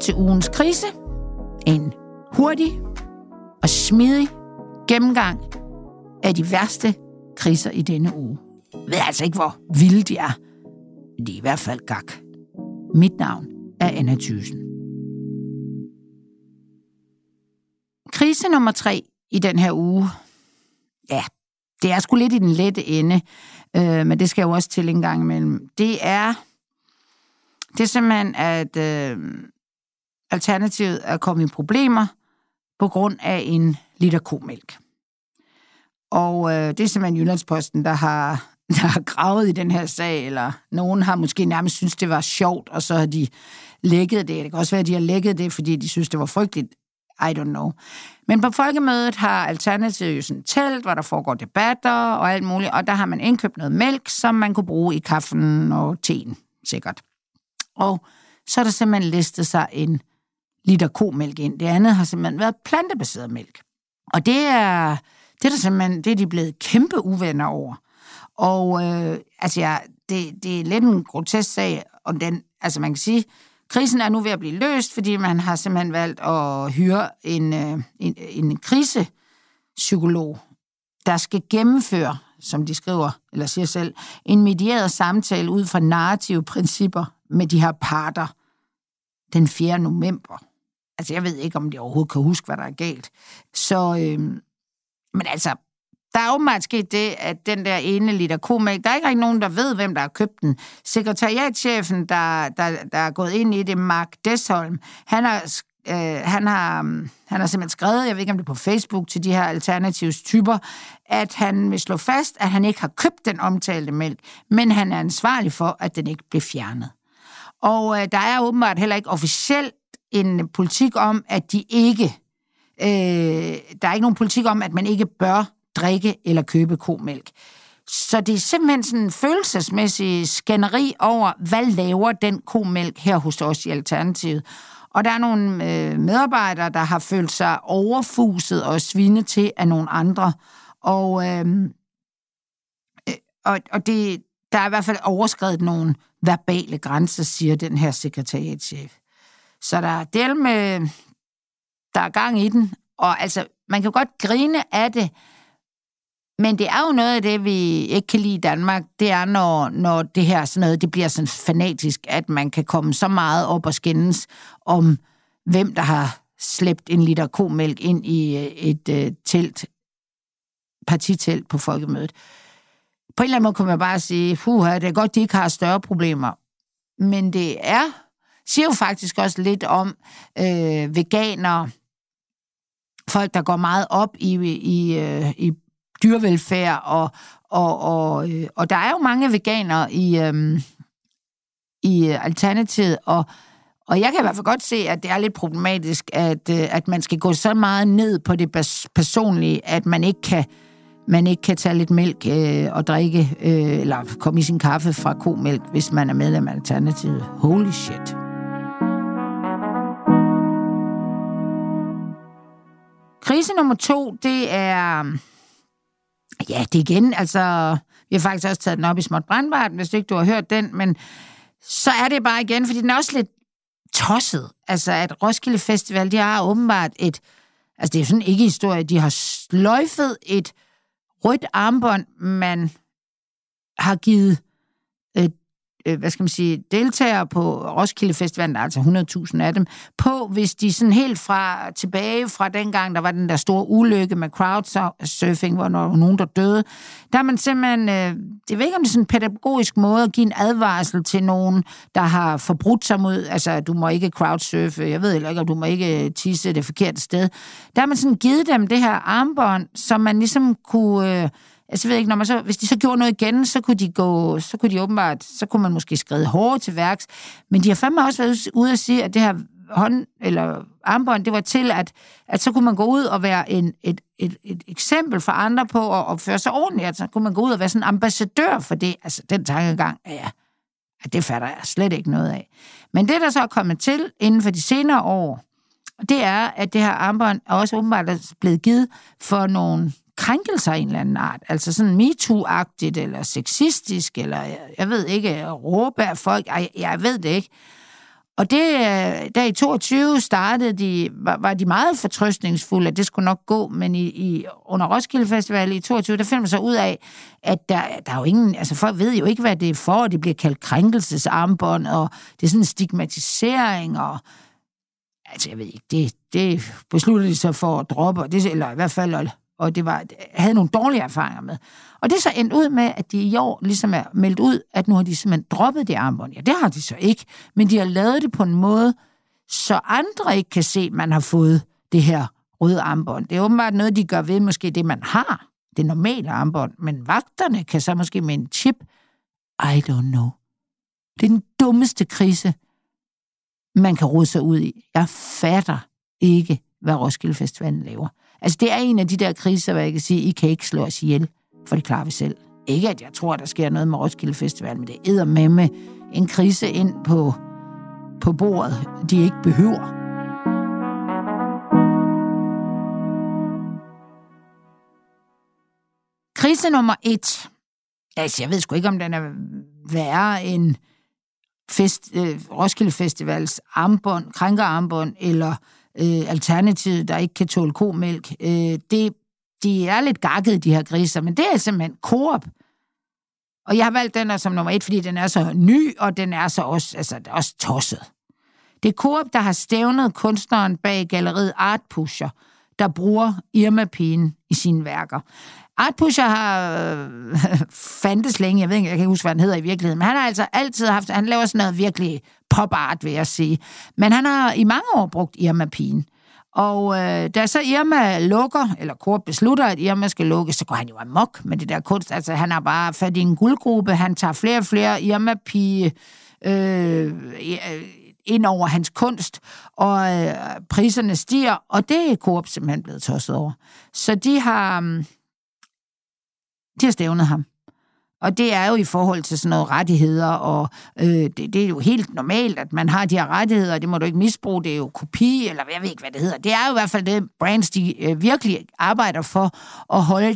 til ugens krise. En hurtig og smidig gennemgang af de værste kriser i denne uge. Jeg ved altså ikke, hvor vilde de er. Men de er i hvert fald gak. Mit navn er Anna Thyssen. Krise nummer 3 i den her uge. Ja, det er sgu lidt i den lette ende, men det skal jeg jo også til en gang imellem. Det er simpelthen, at Alternativet er kommet i problemer på grund af en liter komælk. Og det er simpelthen Jyllandsposten, der har gravet i den her sag, eller nogen har måske nærmest synes det var sjovt, og så har de lækket det. Det kan også være, at de har lækket det, fordi de synes, det var frygteligt. I don't know. Men på folkemødet har Alternativet jo sådan et telt, hvor der foregår debatter og alt muligt, og der har man indkøbt noget mælk, som man kunne bruge i kaffen og teen, sikkert. Og så er der simpelthen listet sig en liter komælk ind. Det andet har simpelthen været plantebaseret mælk. Og det er de blevet kæmpe uvenner over. Og det er lidt en grotesk sag, og den, altså man kan sige, krisen er nu ved at blive løst, fordi man har simpelthen valgt at hyre en krisepsykolog, der skal gennemføre, som de skriver, eller siger selv, en medieret samtale ud fra narrative principper med de her parter den 4. november. Altså, jeg ved ikke, om de overhovedet kan huske, hvad der er galt. Så, men altså, der er åbenbart sket det, at den der ene liter komælk, der er ikke rigtig nogen, der ved, hvem der har købt den. Sekretariatschefen, der er gået ind i det, Mark Desholm, han har simpelthen skrevet, jeg ved ikke, om det er på Facebook, til de her alternativs typer, at han vil slå fast, at han ikke har købt den omtalte mælk, men han er ansvarlig for, at den ikke bliver fjernet. Og der er åbenbart heller ikke officielt en politik om, at der er ikke nogen politik om, at man ikke bør drikke eller købe komælk. Så det er simpelthen sådan en følelsesmæssig skænderi over, hvad laver den komælk her hos os i Alternativet. Og der er nogle medarbejdere, der har følt sig overfuset og svinet til af nogle andre. Og der er i hvert fald overskredet nogle verbale grænser, siger den her sekretariatschef. Så der er gang i den. Og altså, man kan godt grine af det, men det er jo noget af det, vi ikke kan lide i Danmark. Det er, når det her sådan noget, det bliver sådan fanatisk, at man kan komme så meget op og skændes om, hvem der har slæbt en liter komælk ind i et partitelt på folkemødet. På en eller anden måde kan man bare sige, det er godt, de ikke har større problemer. Men det siger jo faktisk også lidt om veganere, folk, der går meget op i dyrevelfærd, og der er jo mange veganere i Alternativet, og jeg kan i hvert fald godt se, at det er lidt problematisk, at man skal gå så meget ned på det personlige, at man ikke kan tage lidt mælk og drikke, eller komme i sin kaffe fra komælk, hvis man er medlem af Alternativet. Holy shit. Krise nummer 2, det er... Ja, det igen, altså... Vi har faktisk også taget den op i Småt Brandbart, hvis ikke du har hørt den, men så er det bare igen, fordi den er også lidt tosset. Altså, at Roskilde Festival, de har åbenbart et... Altså, det er jo sådan ikke historie. De har sløjfet et rødt armbånd, man har givet deltagere på Roskilde Festival, altså 100.000 af dem, på, hvis de sådan helt tilbage fra dengang, der var den der store ulykke med crowdsurfing, hvor der var nogen, der døde, der er man simpelthen, det ved ikke, om det er sådan en pædagogisk måde at give en advarsel til nogen, der har forbrudt sig mod, altså, du må ikke crowdsurfe, jeg ved heller ikke, om du må ikke tisse det forkerte sted. Der har man sådan givet dem det her armbånd, som man ligesom kunne... Altså, jeg ved ikke, hvis de så gjorde noget igen, så kunne man måske skride hårdt til værks. Men de har fandme også været ude at sige, at det her eller armbånd, det var til, at så kunne man gå ud og være et eksempel for andre på at opføre sig ordentligt. Altså, så kunne man gå ud og være sådan en ambassadør for det. Altså, den tankegang, at det fatter jeg slet ikke noget af. Men det, der så er kommet til inden for de senere år, det er, at det her armbånd er også åbenbart blevet givet for nogle krænkelser af en eller anden art. Altså sådan MeToo-agtigt, eller sexistisk, eller jeg ved ikke, råbe af folk. Jeg ved det ikke. Og det, der i 22 startede de, var de meget fortrøstningsfulde, at det skulle nok gå, men under Roskilde Festival i 22, der finder man så ud af, at der er jo ingen, altså folk ved jo ikke, hvad det er for, det bliver kaldt krænkelsesarmbånd, og det er sådan en stigmatisering, og altså jeg ved ikke, det besluttede de så for at droppe, eller i hvert fald, og det havde nogle dårlige erfaringer med. Og det er så endt ud med, at de i år ligesom er meldt ud, at nu har de simpelthen droppet det armbånd. Ja, det har de så ikke, men de har lavet det på en måde, så andre ikke kan se, at man har fået det her røde armbånd. Det er åbenbart noget, de gør ved måske det, man har, det normale armbånd, men vagterne kan så måske med en chip. I don't know. Det er den dummeste krise, man kan rode sig ud i. Jeg fatter ikke, hvad Roskilde Festivalen laver. Altså, det er en af de der kriser, hvor jeg kan sige, I kan ikke slå os ihjel, for det klarer vi selv. Ikke, at jeg tror, der sker noget med Roskilde Festival, men det æder med en krise ind på bordet, de ikke behøver. Krise nummer 1. Altså, jeg ved sgu ikke, om den er værre end Roskilde Festivals armbånd, krænkerarmbånd, eller alternativet, der ikke kan tåle komælk. De er lidt gakkede, de her griser, men det er simpelthen Coop. Og jeg har valgt den som nummer 1, fordi den er så ny, og den er så også tosset. Det er Coop, der har stævnet kunstneren bag galleriet Art Pusher, der bruger Irma-pigen i sine værker. Art Pusher har fandtes længe, jeg kan ikke huske, hvad han hedder i virkeligheden, men han har altså altid haft, han laver sådan noget virkelig pop-art, vil jeg sige. Men han har i mange år brugt Irma-pigen. Og da så Irma lukker, eller Coop beslutter, at Irma skal lukke, så går han jo amok med det der kunst. Altså, han har bare fat i en guldgruppe, han tager flere og flere Irma-pige ind over hans kunst, og priserne stiger, og det er Coop simpelthen blevet tosset over. Så de har stævnet ham. Og det er jo i forhold til sådan noget rettigheder, og det er jo helt normalt, at man har de her rettigheder, det må du ikke misbruge, det er jo kopi, eller jeg ved ikke, hvad det hedder. Det er jo i hvert fald det, brands, de virkelig arbejder for at holde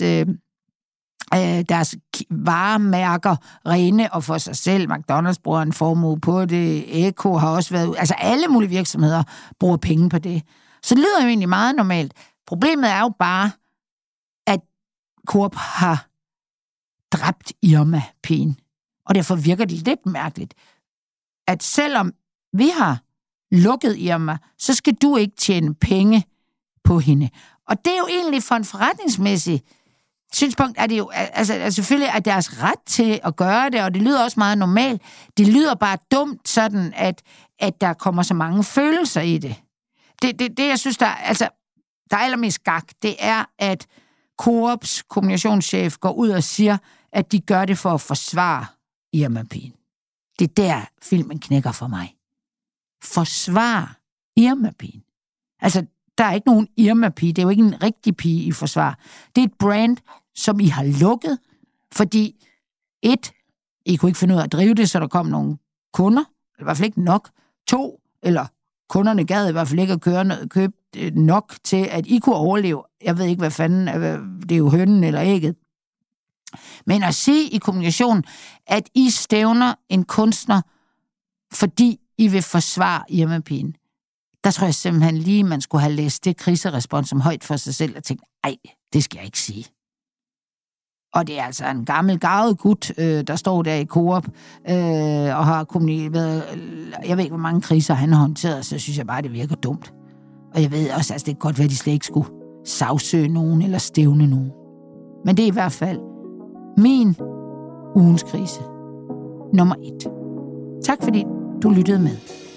deres varemærker rene og for sig selv. McDonald's bruger en formue på det, Eko har også været, altså alle mulige virksomheder bruger penge på det. Så det lyder jo egentlig meget normalt. Problemet er jo bare, at Coop har dræbt Irma-pigen. Og derfor virker det lidt mærkeligt, at selvom vi har lukket Irma, så skal du ikke tjene penge på hende. Og det er jo egentlig for en forretningsmæssig synspunkt, er det jo, altså selvfølgelig er deres ret til at gøre det, og det lyder også meget normalt. Det lyder bare dumt sådan, at der kommer så mange følelser i det. Det jeg synes, der er allermest gak, det er, at Coops kommunikationschef går ud og siger, at de gør det for at forsvare Irma-pigen. Det er der, filmen knækker for mig. Forsvare Irma-pigen. Altså, der er ikke nogen Irma-pige. Det er jo ikke en rigtig pige i forsvar. Det er et brand, som I har lukket, fordi I kunne ikke finde ud af at drive det, så der kom nogle kunder, eller i hvert fald ikke nok. 2, eller kunderne gad i hvert fald ikke at købe nok til, at I kunne overleve. Jeg ved ikke, hvad fanden, det er jo hønnen eller ægget. Men at sige i kommunikation, at I stævner en kunstner, fordi I vil forsvare Irma-pigen, der tror jeg simpelthen lige, man skulle have læst det kriserespons som højt for sig selv og tænkt, ej, det skal jeg ikke sige. Og det er altså en gammel, garvet gut, der står der i Coop, og har kommunikeret, jeg ved ikke, hvor mange kriser han har håndteret, så synes jeg bare, det virker dumt. Og jeg ved også, at det er godt, at de slet ikke skulle sagsøge nogen eller stævne nogen. Men det er i hvert fald min ugens krise nummer 1. Tak fordi du lyttede med.